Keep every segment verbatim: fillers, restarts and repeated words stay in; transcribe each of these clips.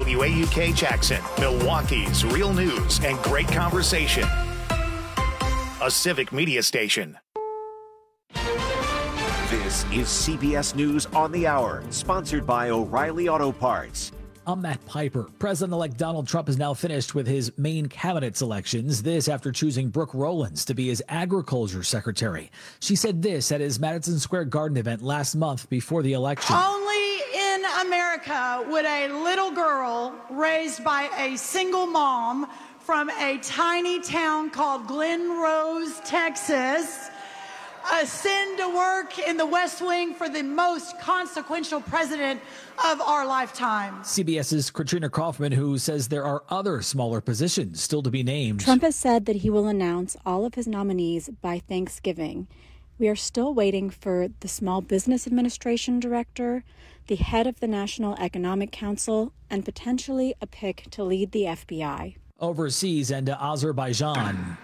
W A U K Jackson, Milwaukee's real news and great conversation. A civic media station. This is C B S News on the Hour, sponsored by O'Reilly Auto Parts. I'm Matt Piper. President-elect Donald Trump is now finished with his main cabinet selections. This after choosing Brooke Rollins to be his agriculture secretary. She said this at his Madison Square Garden event last month before the election. Only in America would a little girl raised by a single mom from a tiny town called Glen Rose, Texas, ascend to work in the West Wing for the most consequential president of our lifetime. CBS's Katrina Kaufman, who says there are other smaller positions still to be named. Trump has said that he will announce all of his nominees by Thanksgiving. We are still waiting for the Small Business Administration Director, the head of the National Economic Council, and potentially a pick to lead the F B I. Overseas and to Azerbaijan,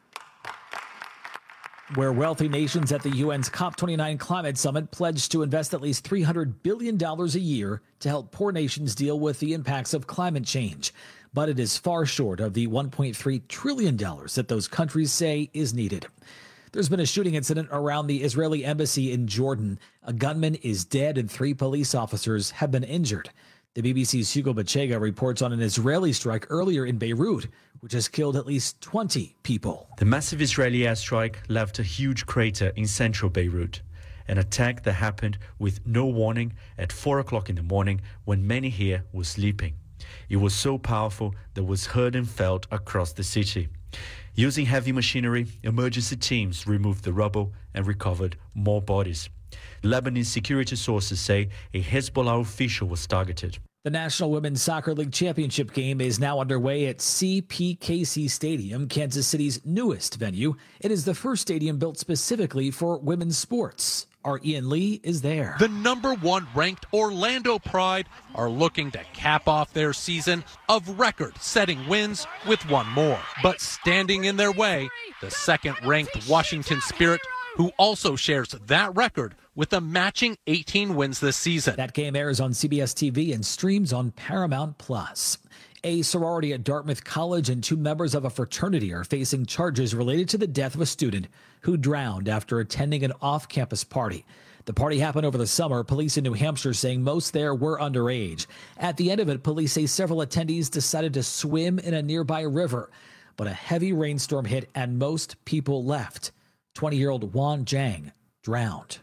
where wealthy nations at the U N's COP twenty-nine climate summit pledged to invest at least three hundred billion dollars a year to help poor nations deal with the impacts of climate change. But it is far short of the one point three trillion dollars that those countries say is needed. There's been a shooting incident around the Israeli embassy in Jordan. A gunman is dead and three police officers have been injured. The B B C's Hugo Bachega reports on an Israeli strike earlier in Beirut, which has killed at least twenty people. The massive Israeli airstrike left a huge crater in central Beirut, an attack that happened with no warning at four o'clock in the morning when many here were sleeping. It was so powerful that it was heard and felt across the city. Using heavy machinery, emergency teams removed the rubble and recovered more bodies. Lebanese security sources say a Hezbollah official was targeted. The National Women's Soccer League Championship game is now underway at C P K C Stadium, Kansas City's newest venue. It is the first stadium built specifically for women's sports. Our Ian Lee is there. The number one ranked Orlando Pride are looking to cap off their season of record-setting wins with one more. But standing in their way, the second-ranked Washington Spirit, who also shares that record with a matching eighteen wins this season. That game airs on C B S T V and streams on Paramount Plus. A sorority at Dartmouth College and two members of a fraternity are facing charges related to the death of a student who drowned after attending an off-campus party. The party happened over the summer. Police in New Hampshire saying most there were underage. At the end of it, police say several attendees decided to swim in a nearby river, but a heavy rainstorm hit and most people left. twenty-year-old Juan Zhang drowned.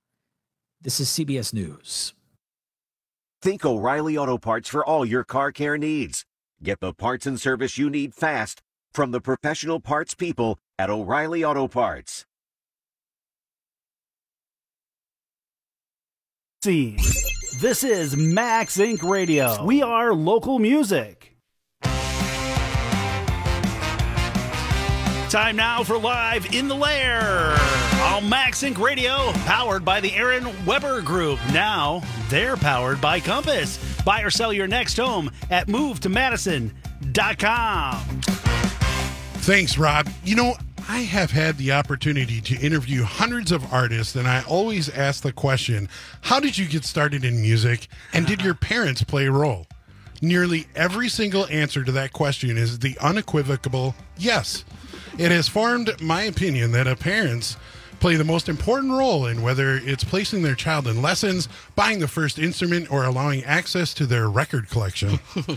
This is C B S News. Think O'Reilly Auto Parts for all your car care needs. Get the parts and service you need fast from the professional parts people at O'Reilly Auto Parts. This is Max Incorporated. Radio. We are local music. Time now for Live in the Lair on Max Incorporated. Radio, powered by the Aaron Weber Group. Now they're powered by Compass. Buy or sell your next home at move to madison dot com. Thanks, Rob. You know, I have had the opportunity to interview hundreds of artists, and I always ask the question, how did you get started in music, and did your parents play a role? Nearly every single answer to that question is the unequivocal yes. It has formed my opinion that parents play the most important role in whether it's placing their child in lessons, buying the first instrument, or allowing access to their record collection.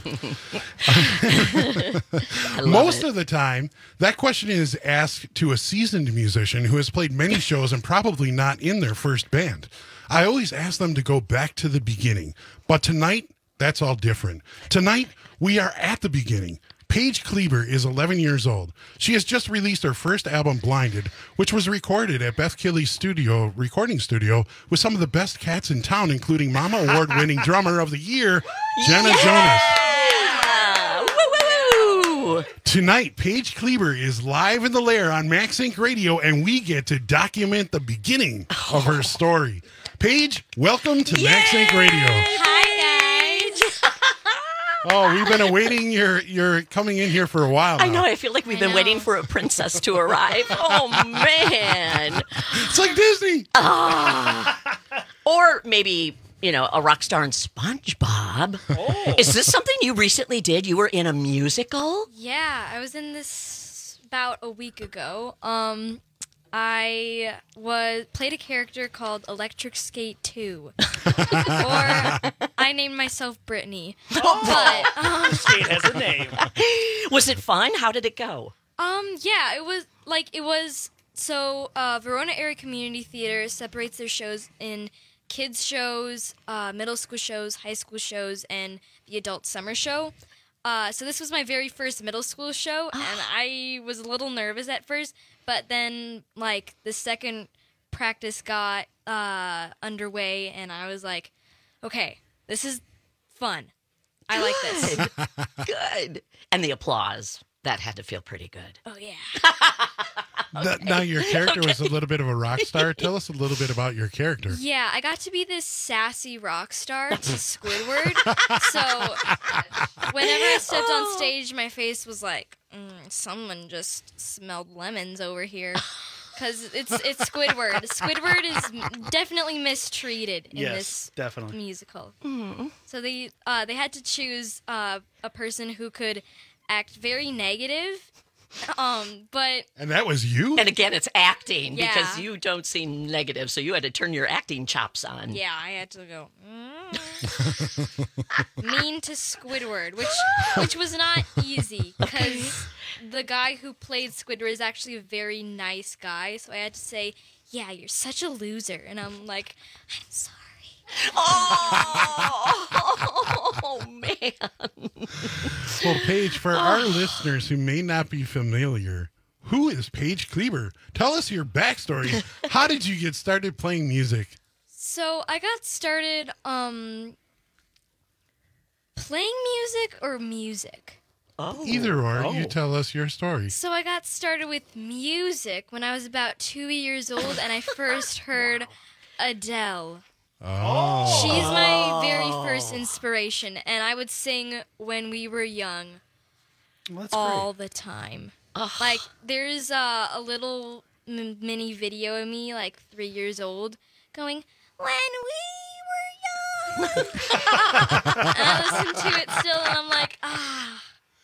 Most it. of the time, that question is asked to a seasoned musician who has played many shows and probably not in their first band. I always ask them to go back to the beginning. But tonight, that's all different. Tonight, we are at the beginning. Paige Kleber is eleven years old. She has just released her first album, Blinded, which was recorded at Beth Killy's studio, recording studio, with some of the best cats in town, including Mama Award-winning Drummer of the Year, Jenna yeah! Jonas. Woo-woo-woo! Tonight, Paige Kleber is live in the Lair on Max Incorporated. Radio, and we get to document the beginning of her story. Paige, welcome to Yay! Max Incorporated. Radio. Hi, guys. Oh, we've been awaiting your your coming in here for a while now. I know. I feel like we've been waiting for a princess to arrive. Oh, man. It's like Disney. Ah. Or maybe you know, a rock star in SpongeBob. Oh. Is this something you recently did? You were in a musical? Yeah, I was in this about a week ago. Um, I was played a character called Electric Skate two, or I named myself Brittany. Oh. But um, Skate has a name. Was it fun? How did it go? Um, yeah, it was like it was. So, uh, Verona Area Community Theater separates their shows in kids shows, uh, middle school shows, high school shows, and the adult summer show. Uh, so this was my very first middle school show, and I was a little nervous at first, but then, like, the second practice got uh, underway, and I was like, okay, this is fun. I like this. Good. And the applause. That had to feel pretty good. Oh, yeah. That- now, your character was a little bit of a rock star. Tell us a little bit about your character. Yeah, I got to be this sassy rock star to Squidward. So whenever I stepped on stage, my face was like, mm, someone just smelled lemons over here. Because it's it's Squidward. Squidward is definitely mistreated in Yes, this definitely. musical. So they uh, they had to choose uh, a person who could act very negative, um, but And that was you? And again, it's acting Yeah. because you don't seem negative, so you had to turn your acting chops on. yeah, I had to go mm. mean to Squidward, which which was not easy because the guy who played Squidward is actually a very nice guy. So I had to say, "Yeah, you're such a loser," and I'm like, "I'm sorry." Oh, man. Well, Paige, for our listeners who may not be familiar, who is Paige Kleber? Tell us your backstory. How did you get started playing music? So I got started um playing music or music. Oh. Either or, Oh. you tell us your story. So I got started with music when I was about two years old, and I first heard Adele. Oh. She's my very first inspiration, and I would sing when we were young Well, that's all great. the time. Like, there's uh, a little m- mini video of me, like three years old, going, when we were young. And I listen to it still, and I'm like, ah.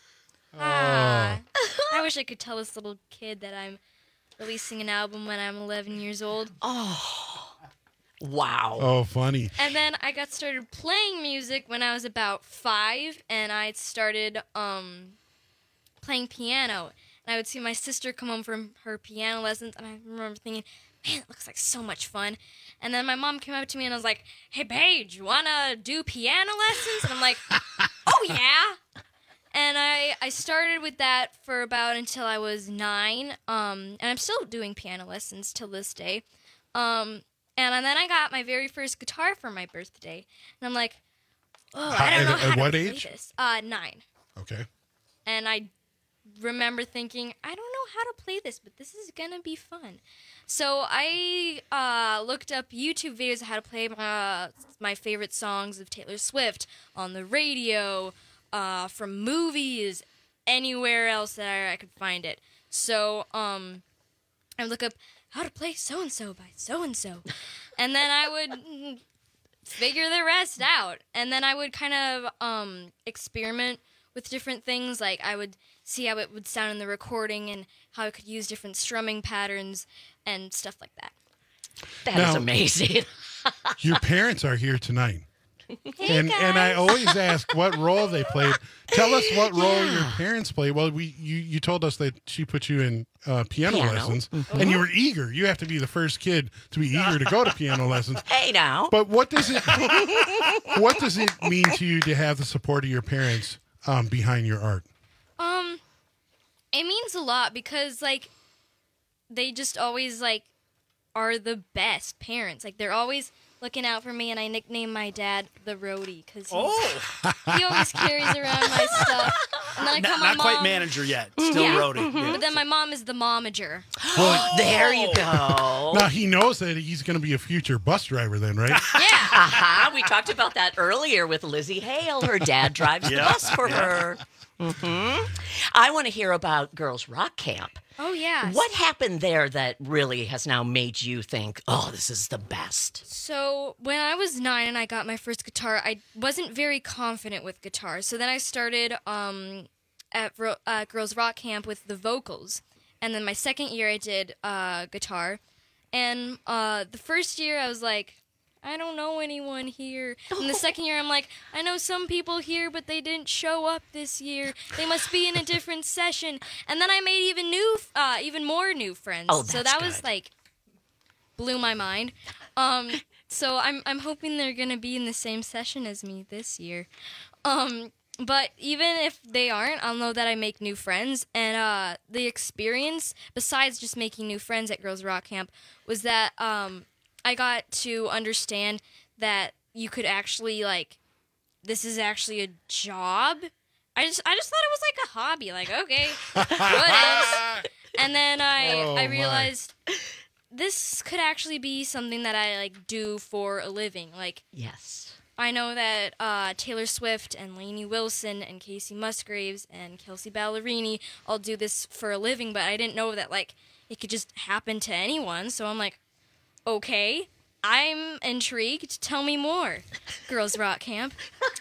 Ah. I wish I could tell this little kid that I'm releasing an album when I'm eleven years old. Oh. Wow. Oh, funny. And then I got started playing music when I was about five, and I started um, playing piano. And I would see my sister come home from her piano lessons, and I remember thinking, man, it looks like so much fun. And then my mom came up to me and was like, hey, Paige, you want to do piano lessons? And I'm like, oh, yeah. And I, I started with that for about until I was nine, um, and I'm still doing piano lessons till this day. Um, and then I got my very first guitar for my birthday, and I'm like, oh, I don't At- know at how to what play age? this. Uh, nine. Okay. And I remember thinking, I don't know how to play this, but this is gonna be fun. So I uh, looked up YouTube videos of how to play uh, my favorite songs of Taylor Swift on the radio, uh, from movies, anywhere else that I, I could find it. So um, I would look up how to play so-and-so by so-and-so. And then I would mm, figure the rest out. And then I would kind of um, experiment with different things. Like I would see how it would sound in the recording and how I could use different strumming patterns and stuff like that. That Now- is amazing. Your parents are here tonight. Hey, and and I always ask what role they played. Tell us what role your parents played. Well, we you, you told us that she put you in uh, piano, Piano. lessons, and you were eager. You have to be the first kid to be eager to go to piano lessons. Hey, now. But what does it what does it mean to you to have the support of your parents um, behind your art? Um, it means a lot because, like, they just always, like, are the best parents. Like, they're always looking out for me, and I nickname my dad the roadie because Oh, he always carries around my stuff. And then I call not, my not mom. quite manager yet. Still Yeah. roadie. Yeah. But then my mom is the momager. Well, There you go. now he knows that he's going to be a future bus driver, then, right? Yeah. Aha, we talked about that earlier with Lizzie Hale. Her dad drives the Yeah. bus for Yeah. her. Mm-hmm. I want to hear about Girls Rock Camp. Oh, yeah. What happened there that really has now made you think, oh, this is the best? So when I was nine and I got my first guitar, I wasn't very confident with guitar. So then I started um, at Ro- uh, Girls Rock Camp with the vocals. And then my second year I did uh, guitar. And uh, the first year I was like, I don't know anyone here. And the second year I'm like, I know some people here, but they didn't show up this year. They must be in a different session. And then I made even new, uh, even more new friends. Oh, that's so that good. was like, blew my mind. Um, so I'm I'm hoping they're gonna be in the same session as me this year. Um, but even if they aren't, I'll know that I make new friends. And uh, the experience, besides just making new friends at Girls Rock Camp, was that um. I got to understand that you could actually, like, this is actually a job. I just I just thought it was like a hobby. Like, okay, what is? And then I, Oh, I my. realized this could actually be something that I, like, do for a living. Like, Yes. I know that uh, Taylor Swift and Lainey Wilson and Casey Musgraves and Kelsey Ballerini all do this for a living, but I didn't know that, like, it could just happen to anyone. So I'm like, okay, I'm intrigued. Tell me more, Girls Rock Camp.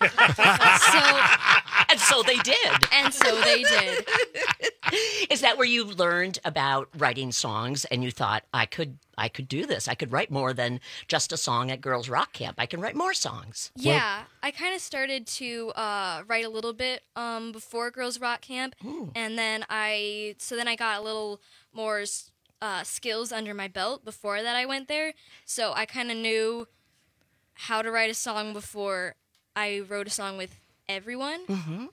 so, And so they did. and so they did. Is that where you learned about writing songs and you thought, I could I could do this. I could write more than just a song at Girls Rock Camp. I can write more songs. Yeah, I kind of started to uh, write a little bit um, before Girls Rock Camp, Ooh. and then I so then I got a little more uh, skills under my belt before that I went there. So I kind of knew how to write a song before I wrote a song with everyone. Mm-hmm.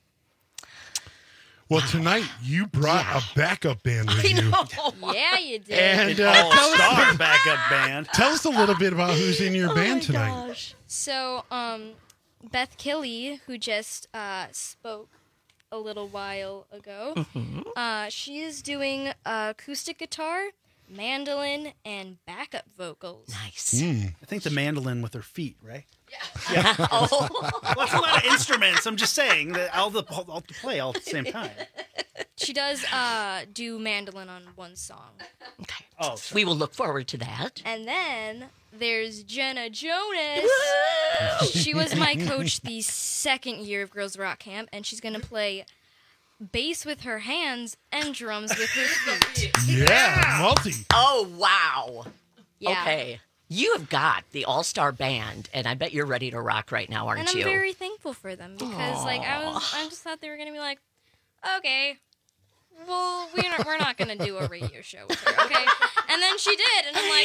Well, tonight you brought Yeah. a backup band with I you. know. Yeah, you did. And An uh, tell, all-star us, backup band. tell us a little bit about who's in your Oh band my tonight. gosh. So, um, Beth Killey, who just uh, spoke a little while ago, Mm-hmm. uh, she is doing uh, acoustic guitar, mandolin, and backup vocals. Nice. Mm. I think the mandolin with her feet, right? Oh. Well, it's a lot of instruments. I'm just saying that all the all, all to play all at the same time. She does uh, do mandolin on one song. Okay. Oh, We will look forward to that. And then there's Jenna Jonas. She was my coach the second year of Girls Rock Camp, and she's going to play bass with her hands and drums with her feet. Yeah, multi. Oh, wow. Yeah. Okay. You have got the all-star band, and I bet you're ready to rock right now, aren't And I'm you? very thankful for them because, like, I was, I just thought they were gonna be like, okay, well, we're not, we're not gonna do a radio show with her, okay? And then she did, and I'm like,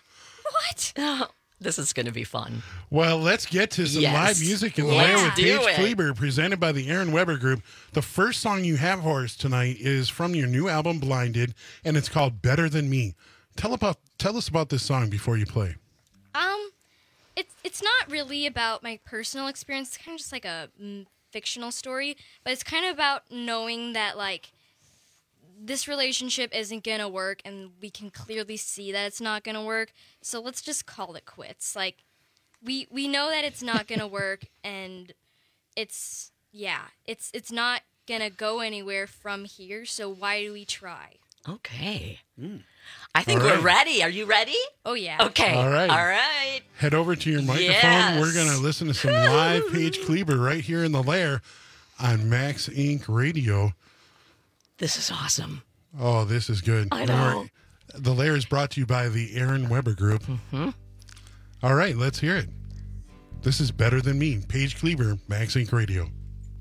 what? This is going to be fun. Well, let's get to some Yes. live music in the Let's layer with do Paige it. Kleber, presented by the Aaron Weber Group. The first song you have for us tonight is from your new album, Blinded, and it's called Better Than Me. Tell about tell us about this song before you play. Um, it's it's not really about my personal experience. It's kind of just like a mm, fictional story, but it's kind of about knowing that, like, this relationship isn't gonna work, and we can clearly see that it's not gonna work. So let's just call it quits. Like, we we know that it's not gonna work, and it's yeah, it's it's not gonna go anywhere from here. So why do we try? Okay. I think All we're right. ready. Are you ready? Oh yeah. Okay. All right. All right. Head over to your microphone. Yes. We're going to listen to some live Paige Kleber right here in the lair on Max Incorporated. Radio. This is awesome. Oh, this is good. I Don't know. worry. The lair is brought to you by the Aaron Weber Group. Mm-hmm. All right, let's hear it. This is Better Than Me. Paige Kleber, Max Incorporated. Radio.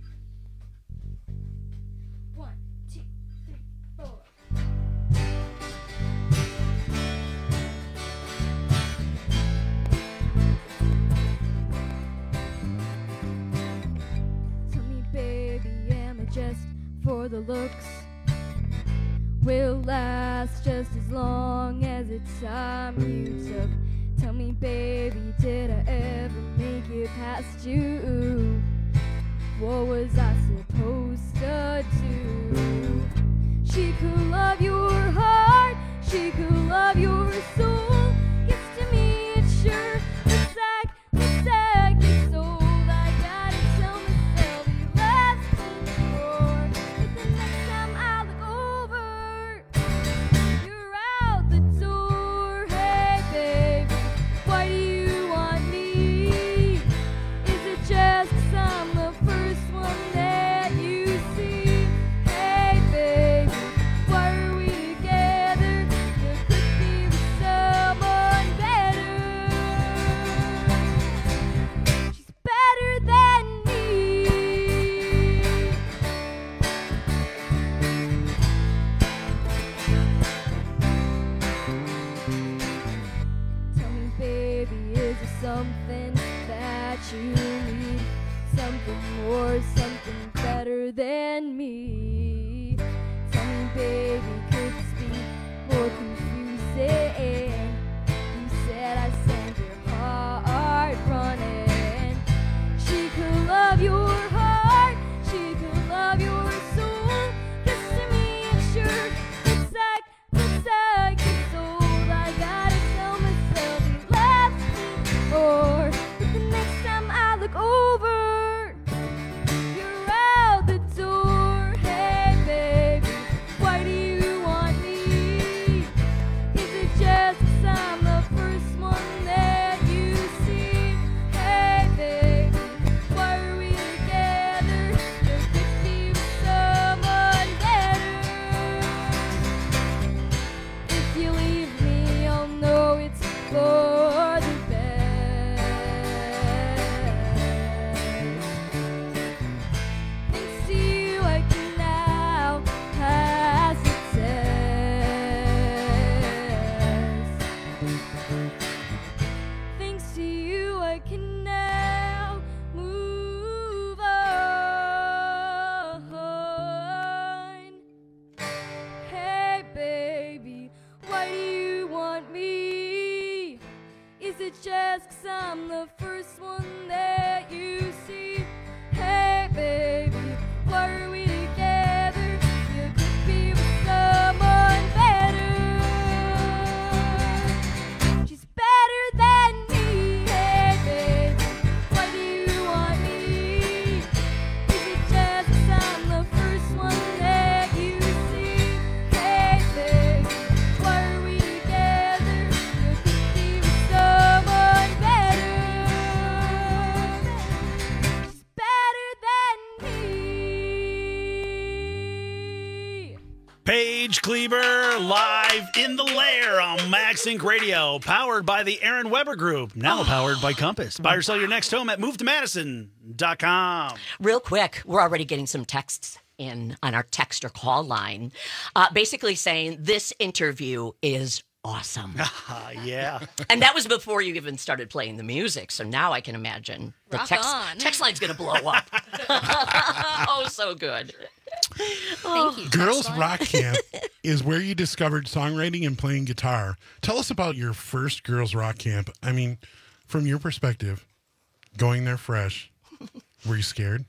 One, two, three, four. Tell me, baby, am I just for the looks? Will last just as long as the time you took. Tell me, baby, did I ever make it past you? What was I supposed to do? She could love your heart, she could love your soul. Gets to me, it's sure the sack, the sack is sold. I gotta tell myself it lasts for jazz, 'cause I'm the first one that you see. Hey baby, why are we together? You could be with someone better. She's better than me. Hey baby, why do you want me? Is it just 'cause I'm the first one that you see? Hey baby, why are we together? You could be with someone better. She's better than me. Paige Kleber live in the lair on Max Inc Radio, powered by the Aaron Weber Group, now powered by Compass. Buy or sell your next home at move to madison dot com. Real quick, we're already getting some texts in on our text or call line, uh, basically saying this interview is awesome. Uh, yeah. And that was before you even started playing the music, so now I can imagine the Rock text, on. text line's going to blow up. Oh, so good. Thank you. Girls Text line. Rock Camp is where you discovered songwriting and playing guitar. Tell us about your first Girls Rock Camp. I mean, from your perspective, going there fresh, were you scared?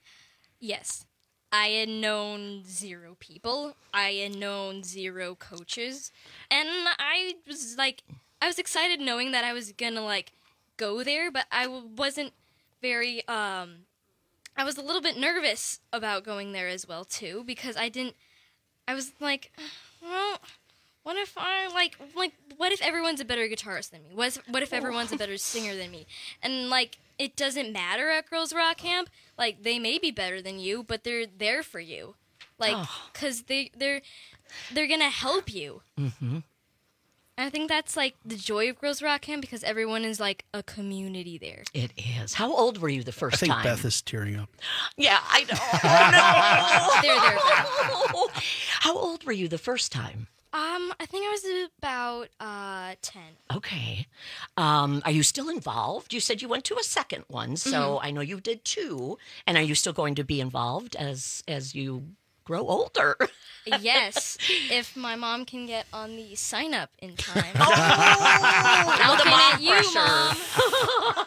Yes. I had known zero people. I had known zero coaches. And I was like, I was excited knowing that I was going to like go there, but I w- wasn't very, um, I was a little bit nervous about going there as well too, because I didn't, I was like, well, what if I like, like, what if everyone's a better guitarist than me? What if, what if everyone's a better singer than me? And like, it doesn't matter at Girls Rock Camp. Like, they may be better than you, but they're there for you. Like, because they, they're, they're going to help you. Mm-hmm. And I think that's, like, the joy of Girls Rock Camp, because everyone is, like, a community there. It is. How old were you the first I think time? Beth is tearing up. Yeah, I know. Oh, no. There, there, there. How old were you the first time? Um, I think I was about uh ten. Okay. Um, are you still involved? You said you went to a second one, so Mhm. I know you did too. And are you still going to be involved as as you grow older? Yes, if my mom can get on the sign up in time. Oh, now the Looking mom at you, pressure.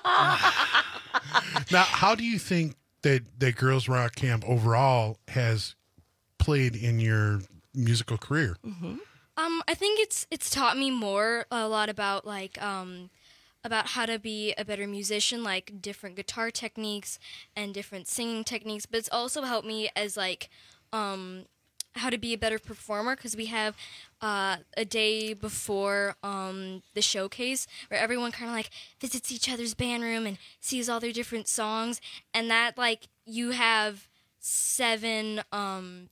Mom. Now, how do you think that, that Girls Rock Camp overall has played in your musical career? Mm-hmm. Um, I think it's it's taught me more a lot about like um about how to be a better musician, like different guitar techniques and different singing techniques, but it's also helped me as like um how to be a better performer, because we have uh, a day before um, the showcase where everyone kind of like visits each other's band room and sees all their different songs, and that like you have seven um,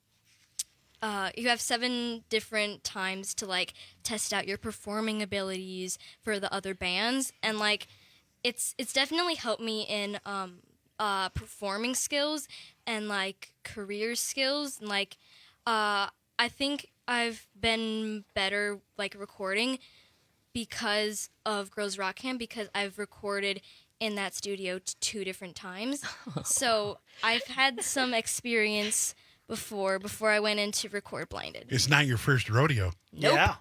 uh, you have seven different times to like test out your performing abilities for the other bands, and like it's it's definitely helped me in um, uh, performing skills and like career skills, and like uh, I think I've been better like recording because of Girls Rock Camp, because I've recorded in that studio t- two different times. So I've had some experience before before I went in to record Blinded. It's not your first rodeo. Nope. Yeah.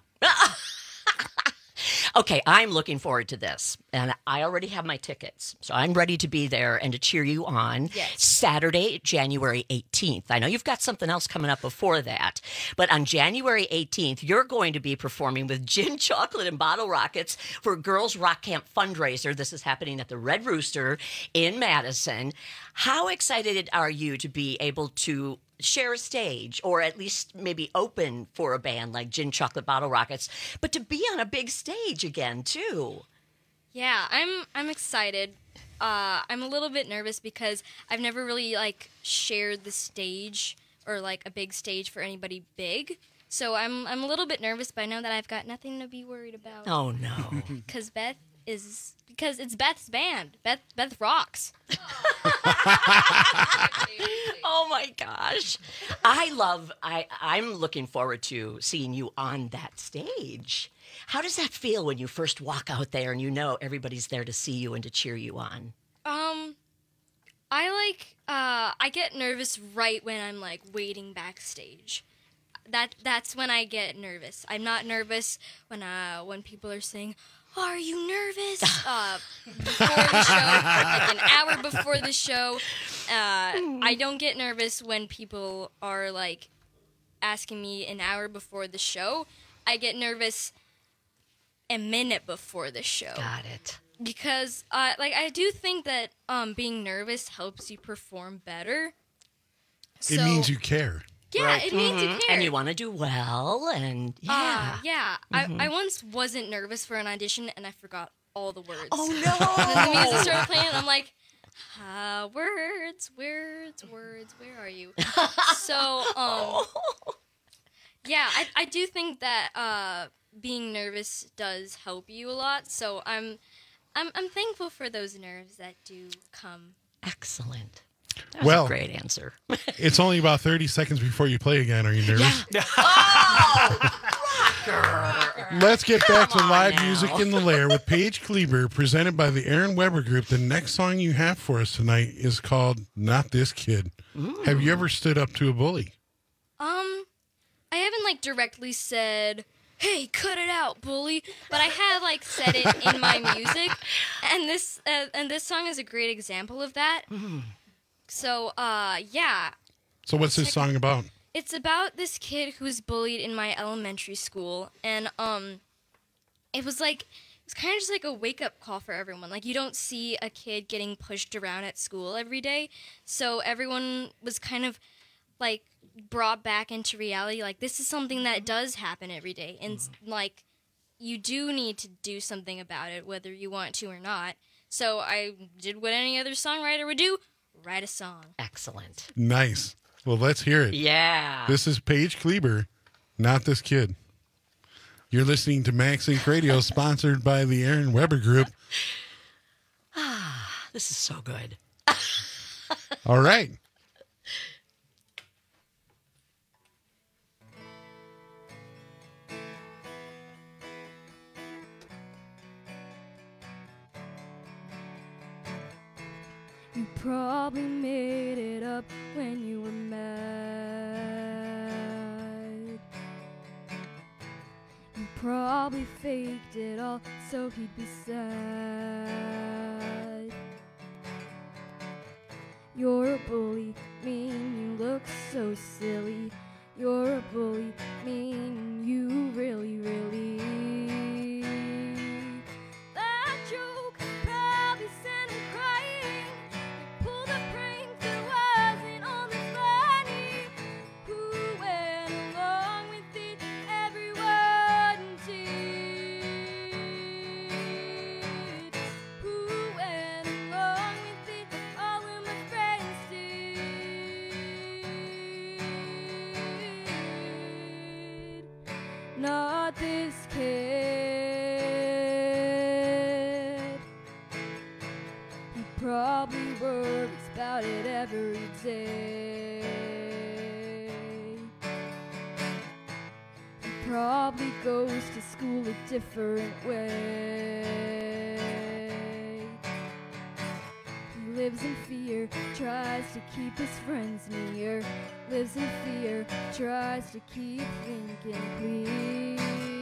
Okay, I'm looking forward to this, and I already have my tickets, so I'm ready to be there and to cheer you on. Yes. Saturday, January eighteenth. I know you've got something else coming up before that, but on January eighteenth, you're going to be performing with Gin Chocolate and Bottle Rockets for Girls Rock Camp fundraiser. This is happening at the Red Rooster in Madison. How excited are you to be able to share a stage, or at least maybe open for a band like Gin Chocolate Bottle Rockets, but to be on a big stage again too? Yeah, I'm I'm excited. Uh, I'm a little bit nervous because I've never really like shared the stage or like a big stage for anybody big. So I'm I'm a little bit nervous, but I know that I've got nothing to be worried about. Oh no. Because Beth is because it's Beth's band. Beth Beth rocks. Oh my gosh. I love I I'm looking forward to seeing you on that stage. How does that feel when you first walk out there and you know everybody's there to see you and to cheer you on? Um I like uh I get nervous right when I'm like waiting backstage. That that's when I get nervous. I'm not nervous when uh when people are saying, are you nervous? Uh, before the show, like an hour before the show. Uh, I don't get nervous when people are like asking me an hour before the show. I get nervous a minute before the show. Got it. Because, uh, like, I do think that um, being nervous helps you perform better. It So- means you care. Yeah, Right. it means you Mhm. care. And you want to do well, and yeah. Uh, yeah. Mhm. I, I once wasn't nervous for an audition, and I forgot all the words. Oh, And no. then the music started playing, and I'm like, uh, words, words, words, where are you? So, um, yeah, I, I do think that uh, being nervous does help you a lot. So I'm, I'm, I'm thankful for those nerves that do come. Excellent. That was Well, a great answer. It's only about thirty seconds before you play again. Are you nervous? Let's get back to live music in the Lair with Paige Kleber, presented by the Aaron Weber Group. The next song you have for us tonight is called Not This Kid. Ooh. Have you ever stood up to a bully? Um, I haven't like directly said, "Hey, cut it out, bully," but I have like said it in my music, and this uh, and this song is a great example of that. So, uh, yeah, So what's this song about? it's about this kid who was bullied in my elementary school, and um, it was like it was kind of just like a wake up call for everyone. Like, you don't see a kid getting pushed around at school every day, so everyone was kind of like brought back into reality. Like, this is something that does happen every day, and like you do need to do something about it, whether you want to or not. So I did what any other songwriter would do: write a song. Excellent. Nice. Well, let's hear it. Yeah. This is Paige Kleber, Not This Kid. You're listening to Max Inc Radio, sponsored by the Aaron Weber Group. Ah, this is so good. All right. You probably made it up when you were mad. You probably faked it all so he'd be sad. You're a bully, mean you look so silly. You're a bully, mean you really, really. That joke probably sent him crying. Pulled a prank that wasn't all that funny. Who went along with it? Everyone did. Who went along with it? All of my friends did. Not this kid. He probably worries about it every day. He probably goes to school a different way. He lives in fear, tries to keep his friends near. Lives in fear, tries to keep thinking clear.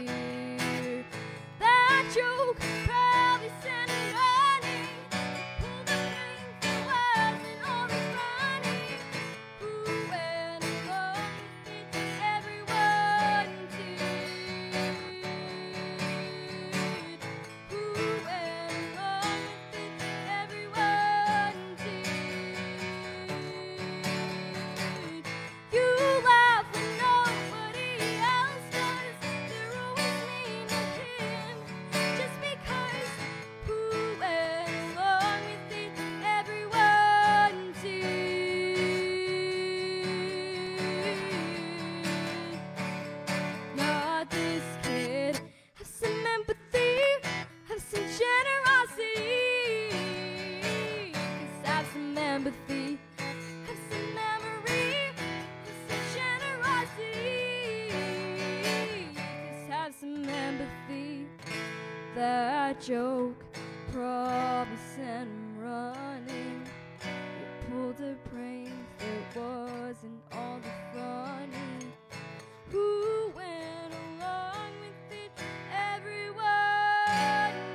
That joke probably sent him running. Pulled a prank that wasn't all that funny. Who went along with it? Everyone did. Who went along with it? Everyone did. You laugh when nobody else does. They're always mean to him just because. Who went along with it? Everyone did. Not this kid. Have some empathy, have some generosity. 'Cause have some empathy, have some memory, have some generosity. 'Cause have some empathy. That joke probably sent him running. You pulled a prank that wasn't all that funny. Who went along with it? Everyone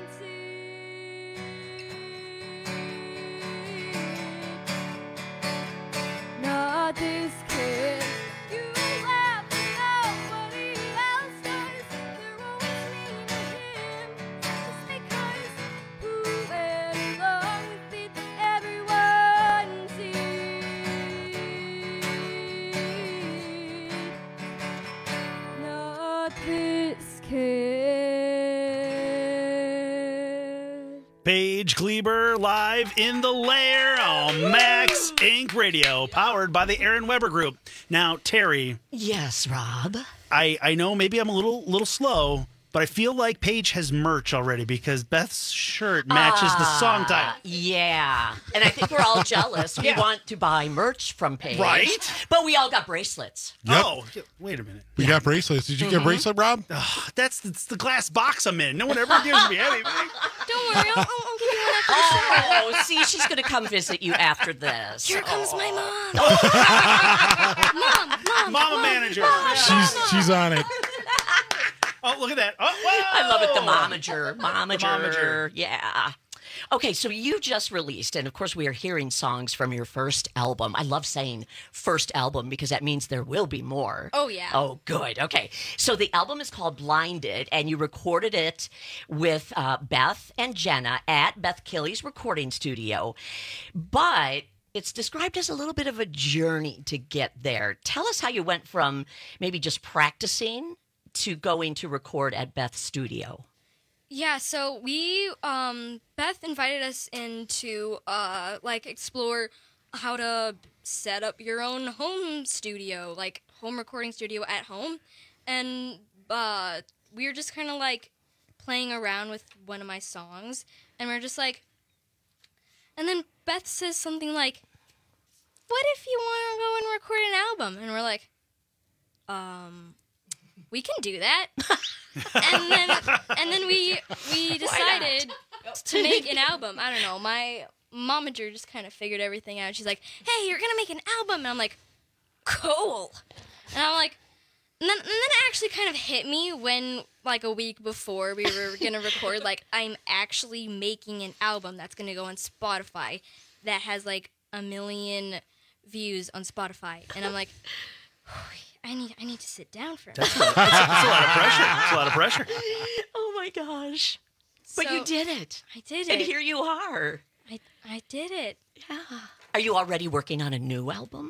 Paige Kleber live in the lair on Max Inc Radio, powered by the Aaron Weber Group. Now, Terry. Yes, Rob. I, I know maybe I'm a little little slow, but I feel like Paige has merch already because Beth's shirt matches uh, the song title. Yeah. And I think we're all jealous. We yeah. want to buy merch from Paige. Right? But we all got bracelets. Yep. Oh, wait a minute. We yeah. got bracelets. Did you mm-hmm. get a bracelet, Rob? Oh, that's, that's the glass box I'm in. No one ever gives me anything. Don't worry. I'll, I'll give you one after the show. Oh, see, she's going to come visit you after this. Here comes oh. my mom. mom, mom. Mama mom, manager. Mom, she's, mom. she's on it. Oh, look at that. Oh, whoa. I love it. The momager. Momager. The momager. Yeah. Okay, so you just released, and of course we are hearing songs from your first album. I love saying first album because that means there will be more. Oh, yeah. Oh, good. Okay. So the album is called Blinded, and you recorded it with uh, Beth and Jenna at Beth Killy's recording studio. But it's described as a little bit of a journey to get there. Tell us how you went from maybe just practicing to going to record at Beth's studio. Yeah, so we, um, Beth invited us in to, uh, like, explore how to set up your own home studio, like, home recording studio at home. And, uh, we were just kind of, like, playing around with one of my songs. And we we're just like, and then Beth says something like, what if you want to go and record an album? And we're like, um... we can do that. and then and then we we decided to make an album. I don't know. My momager just kind of figured everything out. She's like, hey, you're going to make an album. And I'm like, cool. And I'm like, and then, and then it actually kind of hit me when, like, a week before we were going to record, like, I'm actually making an album that's going to go on Spotify that has, like, a million views on Spotify. And I'm like, I need I need to sit down for a minute. That's, that's, that's a lot of pressure. That's a lot of pressure. Oh, my gosh. But So, you did it. I did And it. here you are. I I did it. Yeah. Are you already working on a new album?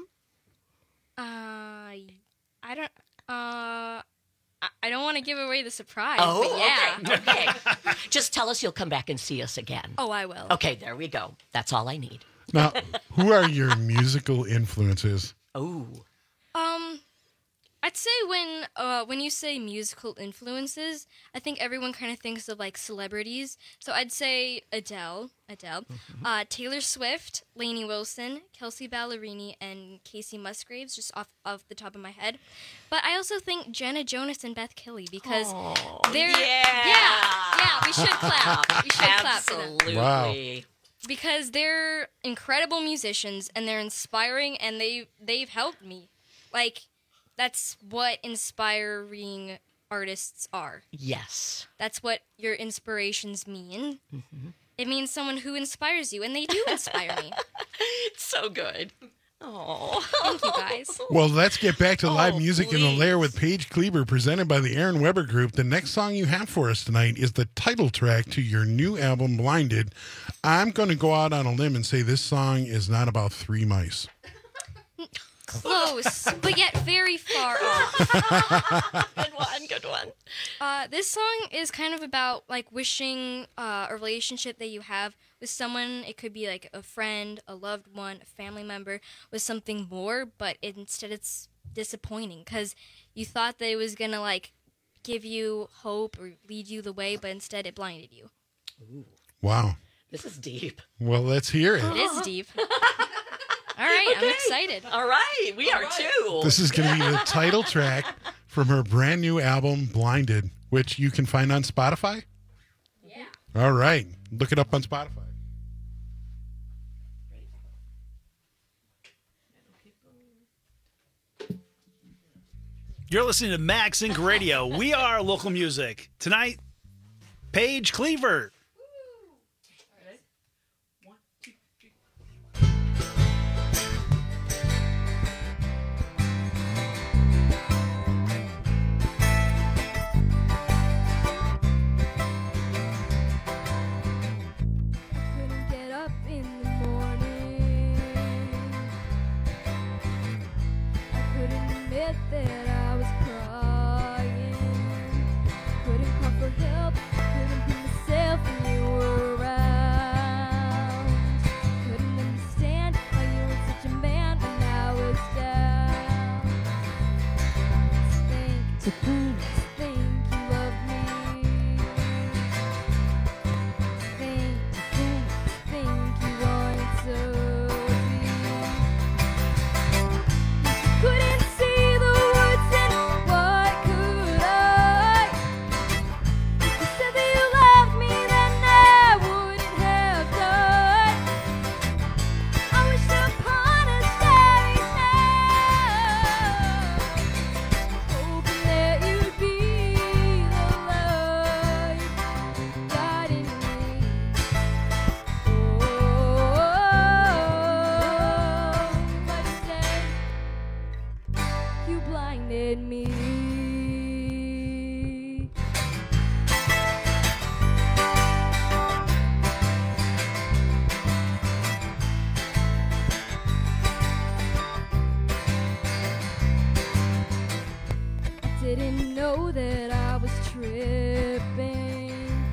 Uh, I don't. Uh, I, I don't want to give away the surprise. Oh, but yeah. okay. okay. Just tell us you'll come back and see us again. Oh, I will. Okay, there we go. That's all I need. Now, who are your musical influences? Oh. Um, I'd say when uh when you say musical influences, I think everyone kind of thinks of like celebrities. So I'd say Adele, Adele, mm-hmm. uh, Taylor Swift, Lainey Wilson, Kelsey Ballerini, and Casey Musgraves, just off off the top of my head. But I also think Jenna Jonas and Beth Killy because oh, they're yeah. yeah yeah we should clap we should clap for them. Absolutely. Wow. Because they're incredible musicians and they're inspiring and they they've helped me. Like, that's what inspiring artists are. Yes. That's what your inspirations mean. Mm-hmm. It means someone who inspires you, and they do inspire me. It's so good. Oh, thank you guys. Well, let's get back to live oh, music please. in the lair with Paige Kleber, presented by the Aaron Weber Group. The next song you have for us tonight is the title track to your new album, Blinded. I'm going to go out on a limb and say this song is not about three mice. Close, but yet very far off. Good one, good one. Uh, this song is kind of about, like, wishing uh, a relationship that you have with someone. It could be, like, a friend, a loved one, a family member, with something more, but instead it's disappointing because you thought that it was going to, like, give you hope or lead you the way, but instead it blinded you. Ooh. Wow. This is deep. Well, let's hear it. It is deep. All right, okay. I'm excited. All right, we All are right. too. This is going to be the title track from her brand new album, Blinded, which you can find on Spotify? Yeah. All right. Look it up on Spotify. You're listening to Max Inc Radio. We are local music. Tonight, Paige Kleber. That I was crying, couldn't call for help, couldn't put myself when you were around. to think, to think you love me. Think, to think, to think you want to be. If you couldn't see the words, then what could I? If you said that you loved me, then I wouldn't have died. I wish upon a starry night, hoping that you'd be the light guiding me. Oh, but instead you blinded me. I didn't know that I was tripping.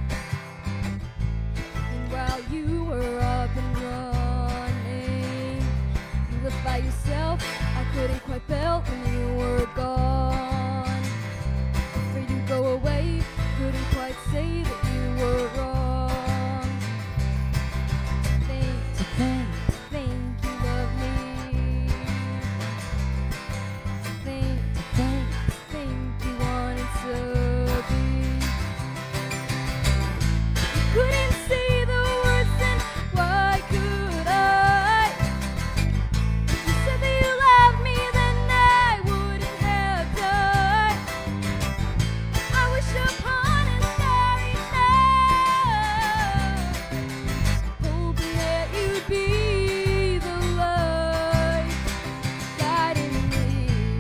And while you were up and running, you lived by yourself. I couldn't quite tell when you were gone. Afraid you'd go away, couldn't quite say that you were wrong. Think, to think, to think you love me. To think, to think, to think you wanted to be. You couldn't see the words, then why could I? If you said that you loved me, then I wouldn't have died. I wish upon a starry night, hoping that you'd be the light guiding me.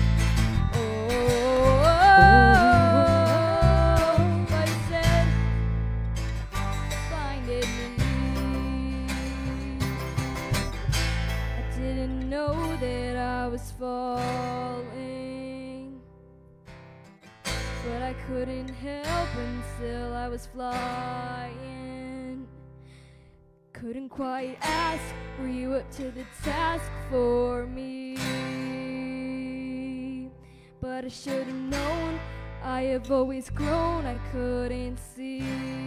Oh, but instead blinded me. I didn't know that I was falling, but I couldn't help until I was flying. Couldn't quite ask, were you up to the task for me? But I should have known, I have always grown, I couldn't see.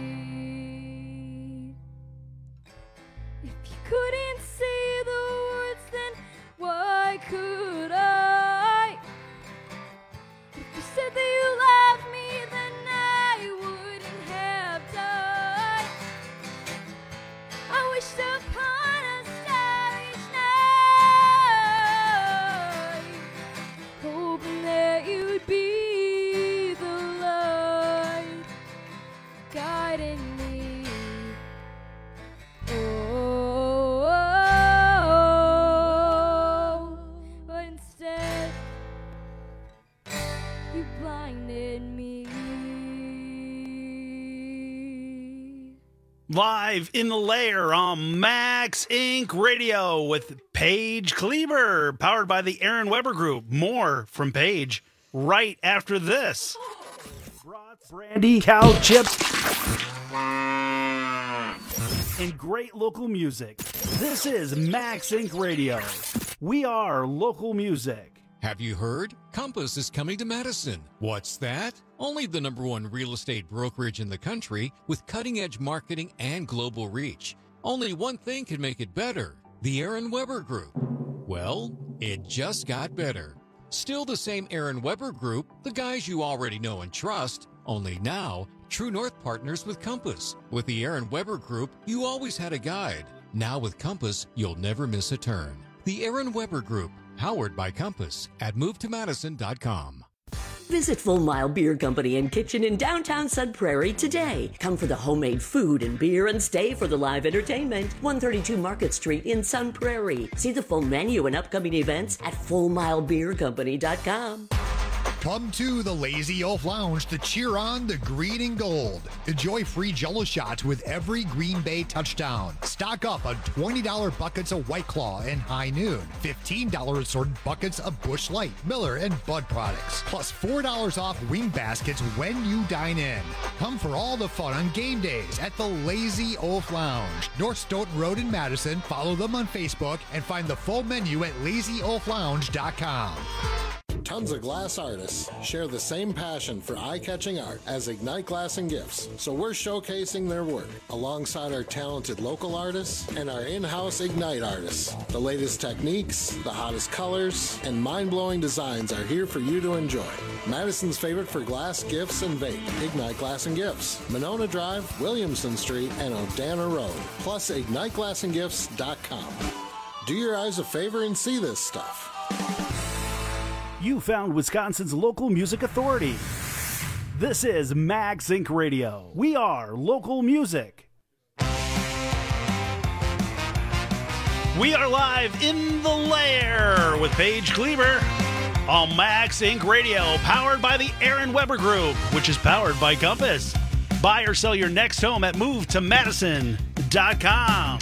If you couldn't see the words, then why could I? If you said that you loved me, then I wouldn't have died. I wished upon a starry night, hoping that you'd be the light guiding me. Oh, but instead you blinded me. Live in the lair on Max Inc Radio with Paige Kleber, powered by the Aaron Weber Group. More from Paige right after this. Brandy, cow chips, and great local music. This is Max Inc Radio. We are local music. Have you heard? Compass is coming to Madison. What's that? Only the number one real estate brokerage in the country with cutting-edge marketing and global reach. Only one thing can make it better: the Aaron Weber Group. Well, it just got better. Still the same Aaron Weber Group, the guys you already know and trust, only now True North partners with Compass. With the Aaron Weber Group, you always had a guide. Now with Compass, you'll never miss a turn. The Aaron Weber Group, powered by Compass, at move to madison dot com. Visit Full Mile Beer Company and Kitchen in downtown Sun Prairie today. Come for the homemade food and beer and stay for the live entertainment. one thirty-two Market Street in Sun Prairie. See the full menu and upcoming events at full mile beer company dot com. Come to the Lazy Oaf Lounge to cheer on the green and gold. Enjoy free Jell-O shots with every Green Bay touchdown. Stock up on twenty dollars buckets of White Claw and High Noon. fifteen dollars assorted buckets of Busch Light, Miller, and Bud products. Plus four dollars off wing baskets when you dine in. Come for all the fun on game days at the Lazy Oaf Lounge. North Stoughton Road in Madison. Follow them on Facebook and find the full menu at lazy oaf lounge dot com. Tons of glass artists share the same passion for eye-catching art as Ignite Glass and Gifts, so we're showcasing their work alongside our talented local artists and our in-house Ignite artists. The latest techniques, the hottest colors, and mind-blowing designs are here for you to enjoy. Madison's favorite for glass, gifts, and vape, Ignite Glass and Gifts. Monona Drive, Williamson Street, and O'Dana Road, plus ignite glass and gifts dot com. Do your eyes a favor and see this stuff. You found Wisconsin's local music authority. This is MagSync Radio. We are local music. We are live in the lair with Paige Kleber on MagSync Radio, powered by the Aaron Weber Group, which is powered by Compass. Buy or sell your next home at move to madison dot com.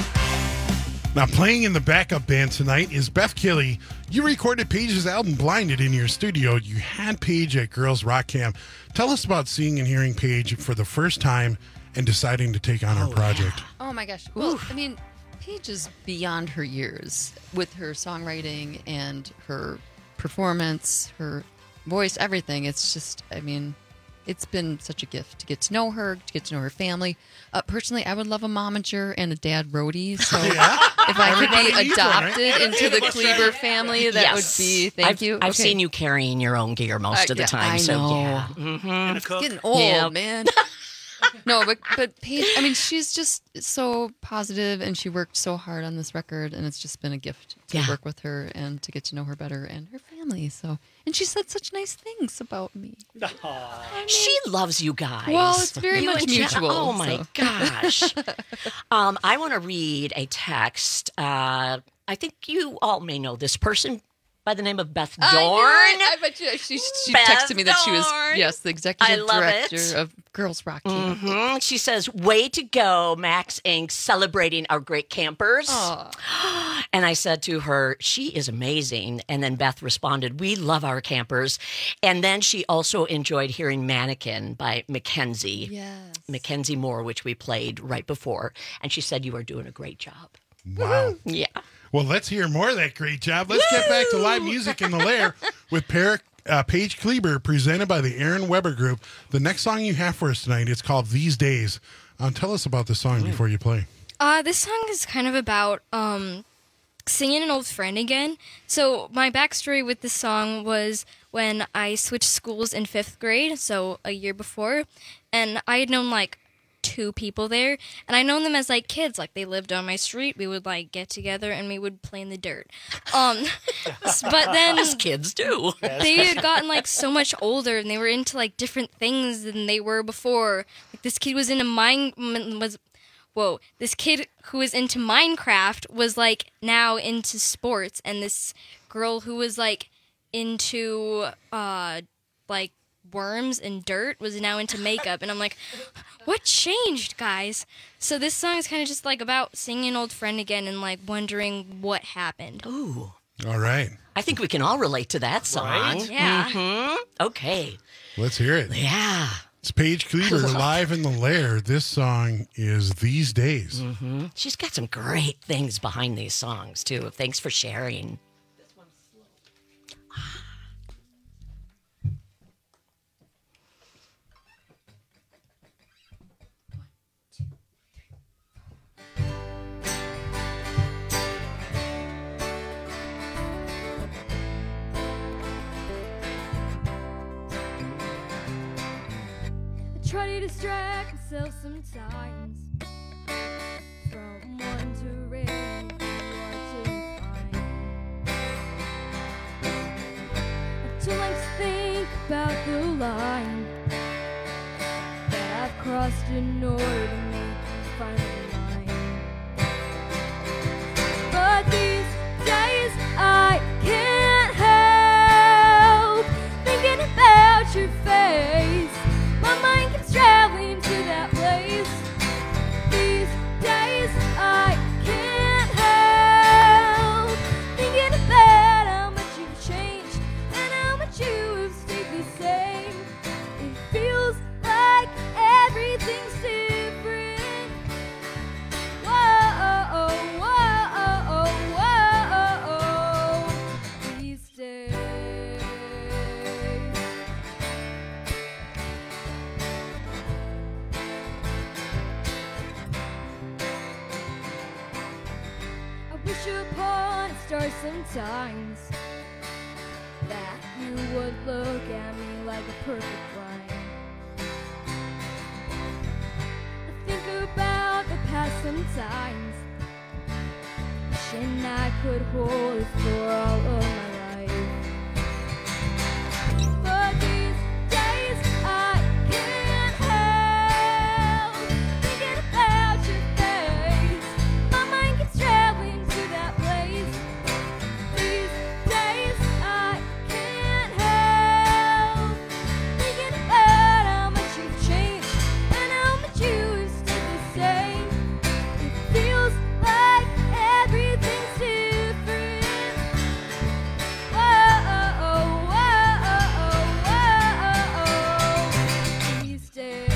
Now, playing in the backup band tonight is Beth Killey. You recorded Paige's album Blinded in your studio. You had Paige at Girls Rock Camp. Tell us about seeing and hearing Paige for the first time and deciding to take on oh, her project. Yeah. Oh, my gosh. Well, Oof. I mean, Paige is beyond her years with her songwriting and her performance, her voice, everything. It's just, I mean, it's been such a gift to get to know her, to get to know her family. Uh, personally, I would love a momager and a dad roadie. So yeah. if I Everybody could be adopted one, right? into the Kleber family, that yes. would be, thank I've, you. I've okay. seen you carrying your own gear most uh, of the yeah, time. I so know. yeah. Mm-hmm. And a cook. It's getting old, yep. man. No, but but Paige, I mean, she's just so positive, and she worked so hard on this record, and it's just been a gift to yeah. work with her and to get to know her better and her family. So, and she said such nice things about me. Aww. She loves you guys. Well, it's very you much and mutual. Oh my so. gosh. um, I want to read a text. Uh, I think you all may know this person by the name of Beth Dorn. I, I bet you she, she Beth texted me that she was Dorn. yes the executive director it. of Girls Rock Camp. Mm-hmm. She says, "Way to go, Max Incorporated, celebrating our great campers." And I said to her, "She is amazing." And then Beth responded, "We love our campers." And then she also enjoyed hearing "Mannequin" by Mackenzie, yes. Mackenzie Moore, which we played right before. And she said, "You are doing a great job." Wow. Yeah. Well, let's hear more of that great job. Let's Woo! Get back to live music in the lair with Per- uh, Paige Kleber, presented by the Aaron Weber Group. The next song you have for us tonight, it's called These Days. Um, tell us about the song mm. before you play. Uh, this song is kind of about um, singing an old friend again. So my backstory with this song was when I switched schools in fifth grade, so a year before, and I had known, like, two people there, and I known them as like kids, like they lived on my street. We would like get together and we would play in the dirt. Um, but then as kids do, they had gotten like so much older and they were into like different things than they were before. Like this kid was into mine was, whoa, this kid who was into Minecraft was like now into sports, and this girl who was like into uh like worms and dirt was now into makeup. And I'm like, what changed, guys? So this song is kind of just like about seeing an old friend again and like wondering what happened. Ooh. All right. I think we can all relate to that song. Right? Yeah. Mm-hmm. Okay. Let's hear it. Yeah. It's Paige Kleber live in the lair. This song is These Days. Mm-hmm. She's got some great things behind these songs, too. Thanks for sharing. Try to distract myself sometimes from wondering what to find. I don't like to think about the line that I've crossed in order to make you finally mine. But these days I can't help thinking about your face. My mind keeps traveling to that place. These days I can't help thinking about how much you've changed and how much you have stayed the same. It feels like everything's different stars sometimes that you would look at me like a perfect rhyme. I think about the past sometimes, wishing I could hold it for all of my life. But these days I can't help thinking about your face. My mind keeps traveling to that place. These days I can't help thinking about how much you've changed and how much you stayed the same. It feels like everything's different. Whoa, whoa, whoa, whoa, these days.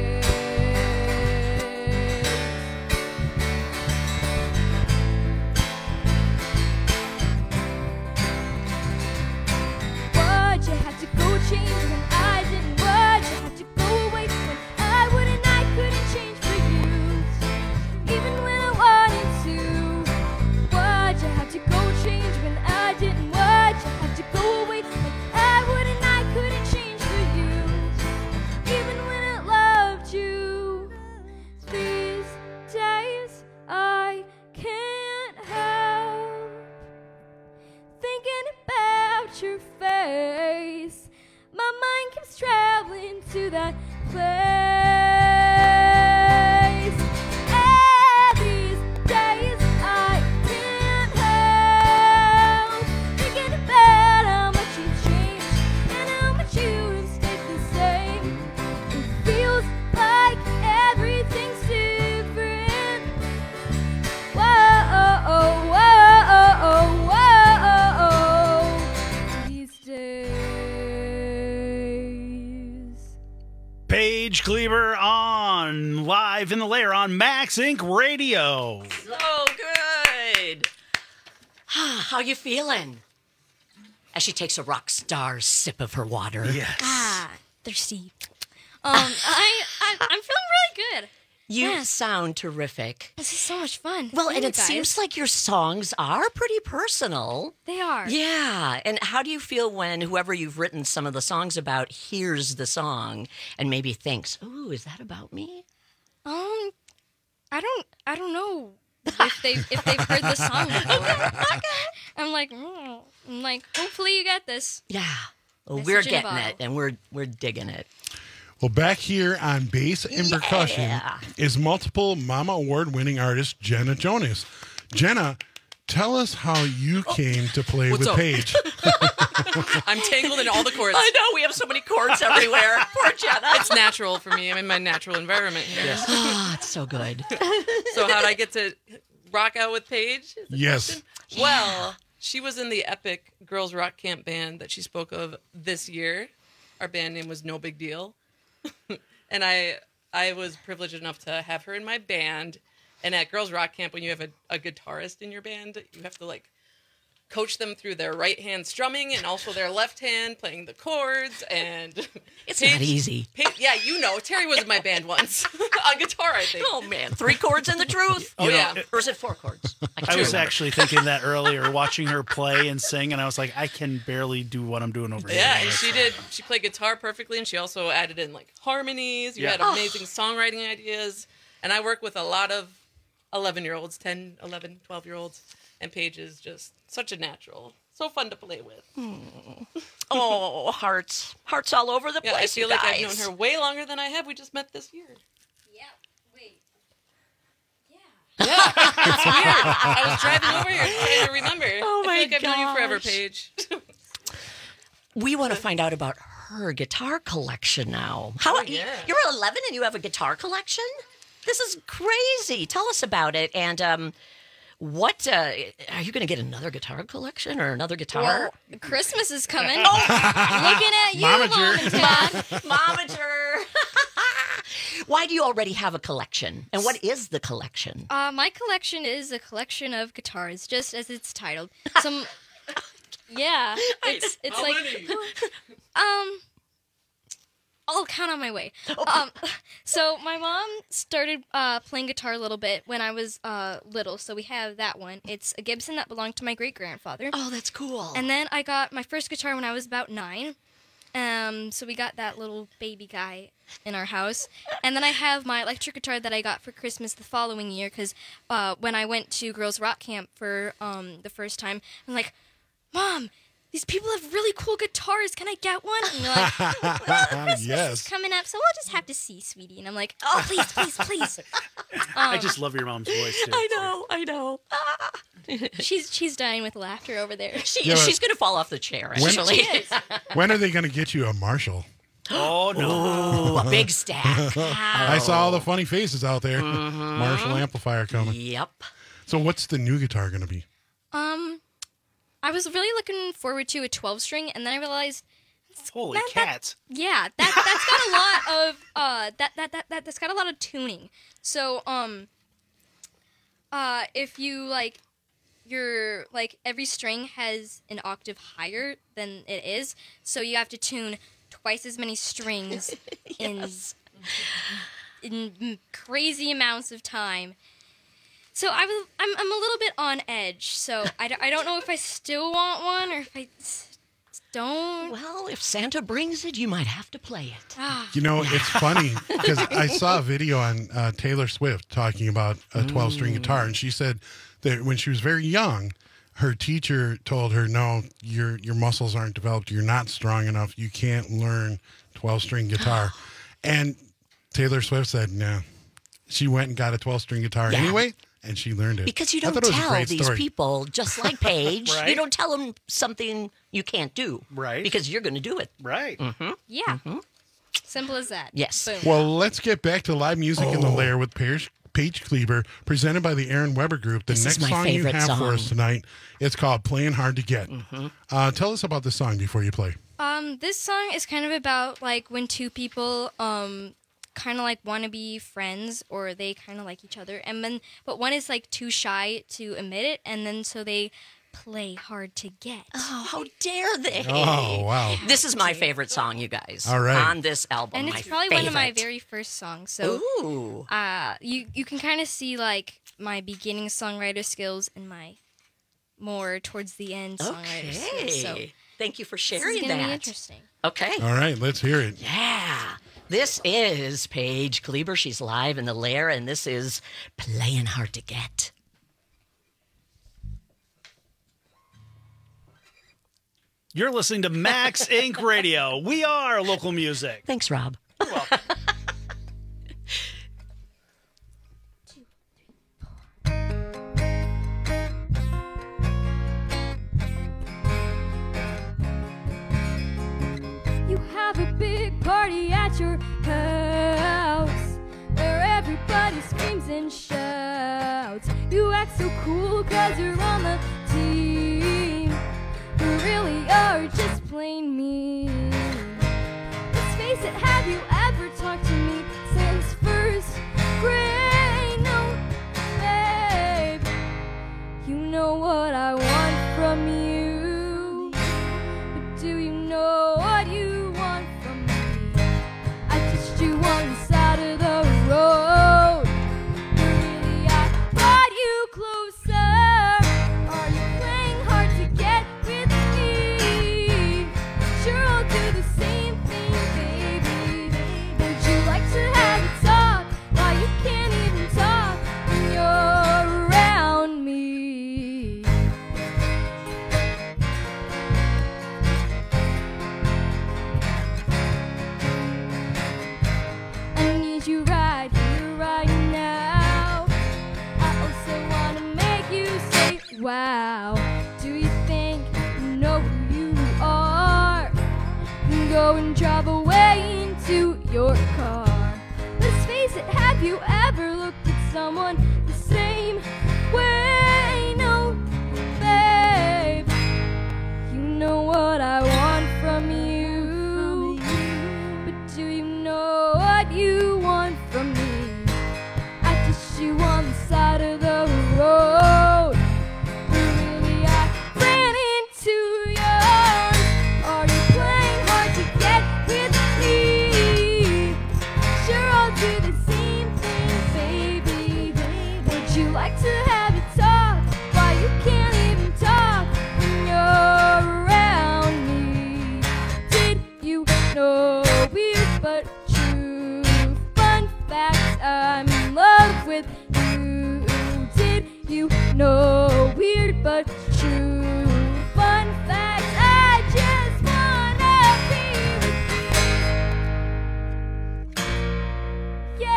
Why'd you have to go change when I didn't? Why'd you have to go away when I wouldn't? I couldn't change for you, even when I wanted to. Why'd you have to go change when I didn't? Why'd you have to go away when I wouldn't? I couldn't change for you, even when I loved you. These days I can't help thinking about your face. My mind keeps traveling to that place. And these days I can't help thinking about how much you've changed and how much you've stayed the same. It feels like everything's different. Whoa, whoa, whoa, whoa, these days. Paige Kleber on live in the lair on Max Incorporated. Radio. So good. How you feeling? As she takes a rock star sip of her water. Yes. Ah, thirsty. Um, I, I I'm feeling really good. You Yes. sound terrific. This is so much fun. Well, Thank and you it guys. seems like your songs are pretty personal. They are. Yeah. And how do you feel when whoever you've written some of the songs about hears the song and maybe thinks, "Ooh, is that about me?" Um, I don't I don't know if they if they've heard the song before. I'm like, mm. I'm like, hopefully you get this. Yeah. Well, Message we're in a getting bottle. it, and we're we're digging it. Well, back here on bass and percussion Yeah. is multiple Mama Award-winning artist Jenna Jonas. Jenna, tell us how you came to play What's with up? Paige. I'm tangled in all the cords. I know we have so many cords everywhere. Poor Jenna. It's natural for me. I'm in my natural environment here. Ah, it's so good. So how'd I get to rock out with Paige? Is the Yes. question? Well, she was in the epic Girls Rock Camp band that she spoke of this year. Our band name was No Big Deal. And I I was privileged enough to have her in my band. And at Girls Rock Camp, when you have a, a guitarist in your band, you have to like coach them through their right hand strumming and also their left hand playing the chords. And It's not easy. Paige- yeah, you know, Terry was in my band once on guitar, I think. Oh man, three chords and the truth. Oh You know, yeah. it- Or is it four chords? I can't was remember. actually thinking that earlier, watching her play and sing, and I was like, I can barely do what I'm doing over here. Yeah, and she did. She played guitar perfectly, and she also added in like harmonies. You Yeah. had amazing songwriting ideas, and I work with a lot of eleven-year-olds, ten, eleven, twelve-year-olds, and Paige is just such a natural. So fun to play with. Oh, hearts, hearts all over the Yeah, place. I feel you like I've guys. known her way longer than I have. We just met this year. Yeah. Wait. Yeah, it's weird. I was driving over here trying to remember. Oh my I feel like I've known you forever, gosh. Paige. We want to find out about her guitar collection now. How Oh, you- yeah. You're eleven and you have a guitar collection? This is crazy. Tell us about it. And um, what uh, are you going to get another guitar collection or another guitar? Well, Christmas is coming. Oh, looking at you, Mom and Dad. Momager. Why do you already have a collection? And what is the collection? Uh, my collection is a collection of guitars, just as it's titled. Some, yeah, it's it's How like, many? um, I'll count on my way. Um, so my mom started uh, playing guitar a little bit when I was uh, little. So we have that one. It's a Gibson that belonged to my great-grandfather. Oh, that's cool. And then I got my first guitar when I was about nine. Um, so we got that little baby guy in our house. And then I have my electric guitar that I got for Christmas the following year because uh, when I went to Girls Rock Camp for um, the first time, I'm like, Mom, these people have really cool guitars. Can I get one? And you're like, well, Christmas Yes. is coming up, so we'll just have to see, sweetie. And I'm like, oh, please, please, please. I Um, just love your mom's voice, too. I know, I know. she's she's dying with laughter over there. She, Yeah, but- she's going to fall off the chair, When- actually. She is. When are they going to get you a Marshall? Oh, no. Ooh, a big stack. I saw all the funny faces out there. Mhm. Marshall amplifier coming. Yep. So what's the new guitar going to be? Um, I was really looking forward to a twelve string, and then I realized, Holy that- that- cats. yeah, that that's got a lot of uh that that that, that that's got a lot of tuning. So um, uh, if you like, your like every string has an octave higher than it is, so you have to tune twice as many strings Yes. in in crazy amounts of time. So I was, I'm, I'm a little bit on edge. So I, d- I don't know if I still want one or if I s- don't. Well, if Santa brings it, you might have to play it. Ah. You know, it's funny because I saw a video on uh, Taylor Swift talking about a twelve-string guitar, and she said that when she was very young, her teacher told her, "No, your your muscles aren't developed. You're not strong enough. You can't learn twelve-string guitar." And Taylor Swift said, "No." She went and got a twelve-string guitar Yeah. anyway, and she learned it. Because you I don't thought it was a tell great these story. people, just like Paige, Right. you don't tell them something you can't do. Right. Because you're going to do it. Right. Mm-hmm. Yeah. Simple as that. Yes. Boom. Well, let's get back to live music in the lair with Paige, Paige Kleber, presented by the Aaron Weber Group. The This is next my song you favorite have for us song. tonight, it's called "Playing Hard to Get." Mm-hmm. Uh, tell us about the song before you play. Um, this song is kind of about like when two people um kind of like want to be friends or they kind of like each other, and then but one is like too shy to admit it, and then so they play hard to get. Oh, how dare they? Oh, wow. This is my favorite song, you guys. All right. On this album. And my it's probably one of my favorite. very first songs. So Ooh. uh, you you can kind of see like my beginning songwriter skills and my more towards the end songwriter skills. So Okay. Thank you for this sharing is gonna that. be interesting. Okay. All right, let's hear it. Yeah. This is Paige Kleber. She's live in the lair, and this is Playing Hard to Get. You're listening to Max Inc Radio. We are local music. Thanks, Rob. You have a big party at your house where everybody screams and shouts. You act so cool cause you're on the team. You really are just plain mean. Let's face it, have you ever talked to me since first grade? No, babe. You know what I want from you. But do you know what you want from me? I touched you on the side of the road. But really, I brought you closer. Are you playing hard to get with me? Sure, I'll do the same thing, baby. Would you like to have a talk? Why you can't even talk when you're around me? I need you right here, right now. I also wanna make you say, wow. Do you think you know who you are? Then go and drive away into your car. Let's face it, have you ever looked at someone the same way? No, babe. You know what I want from you. But do you know what you want from me? I kissed you on the side of the road. But really, I ran into yours. Are you playing hard to get with me? but true. Fun fact, I'm in love with you. Did you know? Weird but true. Fun fact, I just wanna be with you.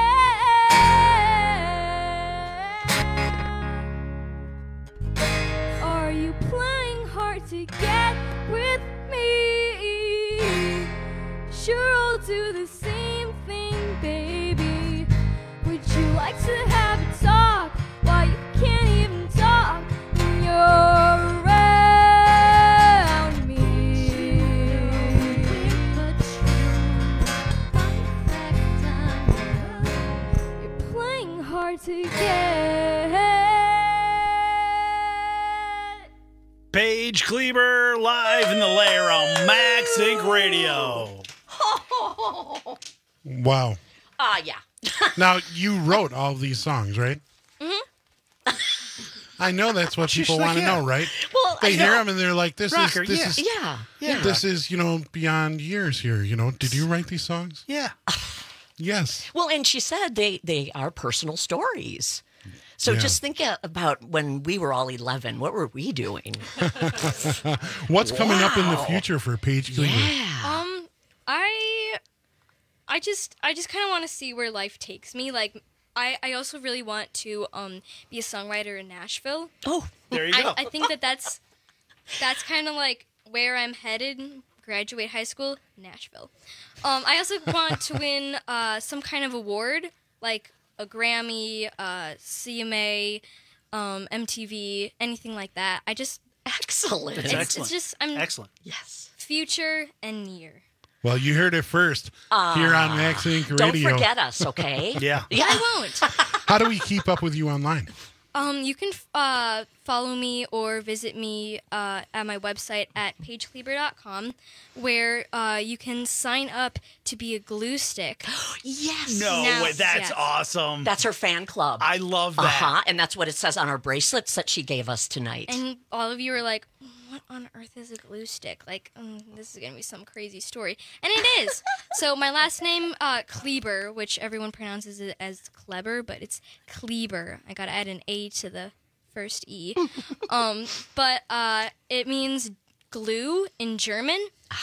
Yeah. Are you playing hard to get with me? Sure, I'll do the same thing, baby. Would you like to have a talk while you can't even talk when you're around me? You're playing hard to get. Paige Kleber live in the lair on Max Inc Radio. Wow. Ah, uh, yeah. Now, you wrote all of these songs, right? Mm-hmm. I know that's what She's people like, want to yeah. know, right? Well, they I hear know. them and they're like, "This Rocker, is this yeah. is Yeah. Yeah. this is you know beyond years here." You know, did you write these songs? Yeah. Yes. Well, and she said they they are personal stories. So Yeah. just think about when we were all eleven. What were we doing? What's coming up in the Wow. future for Paige Kleber? Um, I, I just, I just kind of want to see where life takes me. Like, I, I also really want to um be a songwriter in Nashville. Oh, there you I, go. I think that that's, that's kind of like where I'm headed. Graduate high school, Nashville. Um, I also want to win uh some kind of award, like a Grammy, uh, C M A, um, M T V, anything like that. I just excellent. That's It's, excellent. it's just I'm Excellent. Yes. future and near. Well, you heard it first Ah, here on Max Inc Don't Radio. forget us, okay? Yeah. Yeah. I won't. How do we keep up with you online? Um, you can uh, follow me or visit me uh, at my website at paige kleber dot com, where uh, you can sign up to be a glue stick. Yes. No Now- way. That's yes. awesome. That's her fan club. I love that. Uh-huh. And that's what it says on our bracelets that she gave us tonight. And all of you are like, what on earth is a glue stick? Like, um, this is going to be some crazy story. And it is. So my last name, uh, Kleber, which everyone pronounces it as Kleber, but it's Kleber. I got to add an A to the first E. um, but uh, it means glue in German.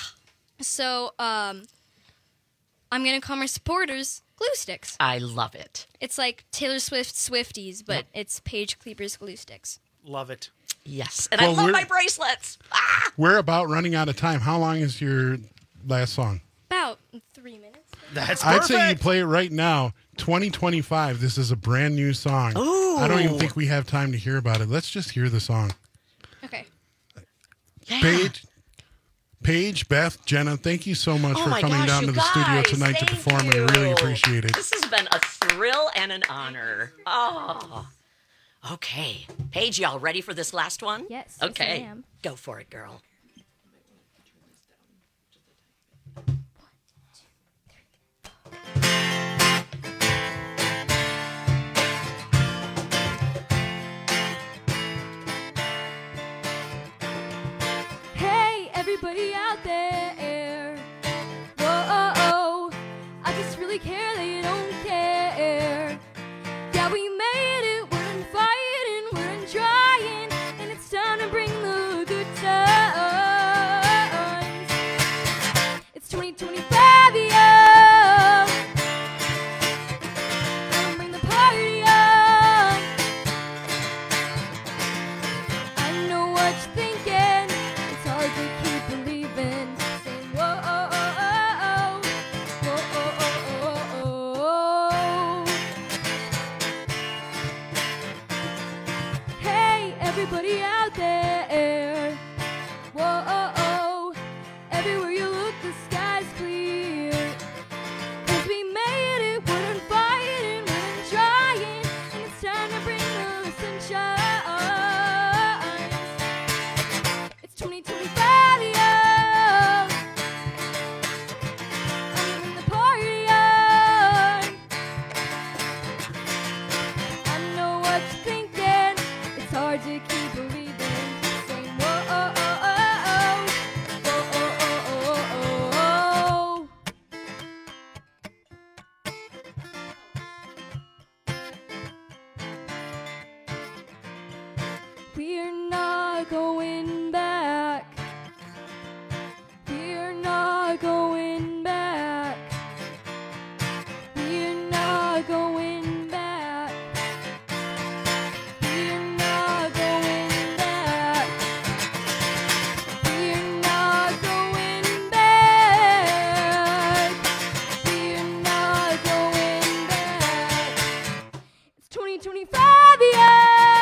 So um, I'm going to call my supporters glue sticks. I love it. It's like Taylor Swift Swifties, but Yep. it's Paige Kleber's glue sticks. Love it. Yes. And Well, I love we're- my bracelets. Ah! We're about running out of time. How long is your last song? About three minutes. That's I'd perfect. say you play it right now. twenty twenty-five. This is a brand new song. Ooh. I don't even think we have time to hear about it. Let's just hear the song. Okay. Yeah. Paige, Paige, Beth, Jenna, thank you so much Oh for my coming gosh, down you to the studio guys, tonight to thank perform. I really you. appreciate it. This has been a thrill and an honor. Oh. Okay. Paige, y'all ready for this last one? Yes, yes, Okay. I am. Go for it, girl. Hey, everybody out there. Whoa, I just really care that you don't care. Yeah, we made it, we're in fighting, we're in trying, and it's time to bring the good times. It's twenty twenty-five, yeah. Gonna bring the party on. I know what you're thinking. It's hard to keep believing. Saying whoa, oh, oh, oh, oh, whoa, oh, oh, oh, oh, not going back. We're not going back. We're not going back. We're not going back. We're not going back. We're not going back. It's twenty twenty-five, yeah.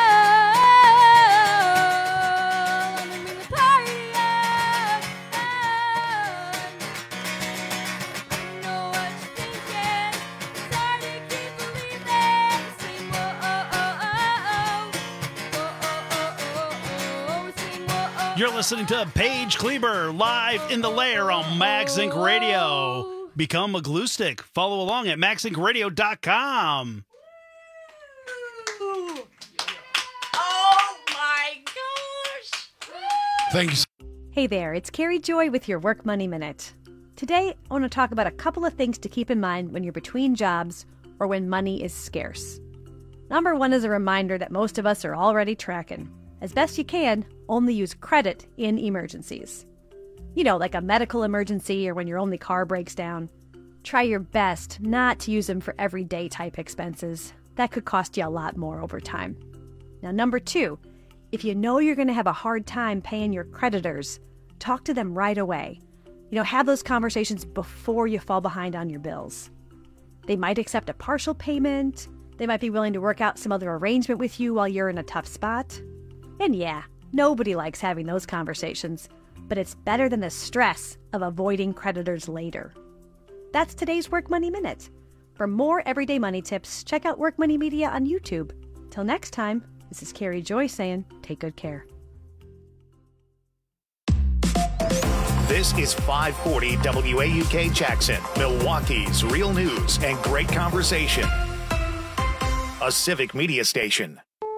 You're listening to Paige Kleber live in the lair on Max Inc Radio. Become a glue stick. Follow along at max inc radio dot com. Oh my gosh! Thank you. Hey there, it's Carrie Joy with your Work Money Minute. Today, I want to talk about a couple of things to keep in mind when you're between jobs or when money is scarce. Number one is a reminder that most of us are already tracking. As best you can, only use credit in emergencies. You know, like a medical emergency or when your only car breaks down. Try your best not to use them for everyday type expenses. That could cost you a lot more over time. Now, number two, if you know you're going to have a hard time paying your creditors, talk to them right away. You know, have those conversations before you fall behind on your bills. They might accept a partial payment. They might be willing to work out some other arrangement with you while you're in a tough spot. And yeah, nobody likes having those conversations, but it's better than the stress of avoiding creditors later. That's today's Work Money Minute. For more everyday money tips, check out Work Money Media on YouTube. Till next time, this is Carrie Joy saying, take good care. This is five forty W A U K Jackson, Milwaukee's real news and great conversation. A Civic Media Station.